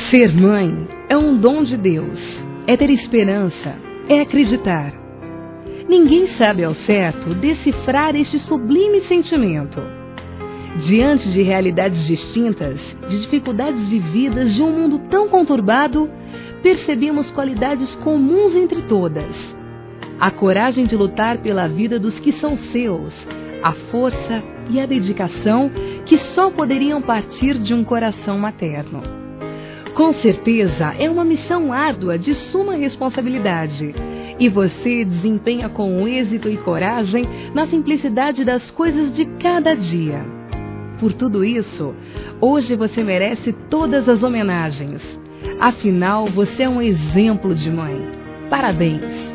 Ser mãe é um dom de Deus, é ter esperança, é acreditar. Ninguém sabe ao certo decifrar este sublime sentimento. Diante de realidades distintas, de dificuldades vividas de um mundo tão conturbado, percebemos qualidades comuns entre todas. A coragem de lutar pela vida dos que são seus, a força e a dedicação que só poderiam partir de um coração materno. Com certeza, é uma missão árdua de suma responsabilidade. E você desempenha com êxito e coragem na simplicidade das coisas de cada dia. Por tudo isso, hoje você merece todas as homenagens. Afinal, você é um exemplo de mãe. Parabéns!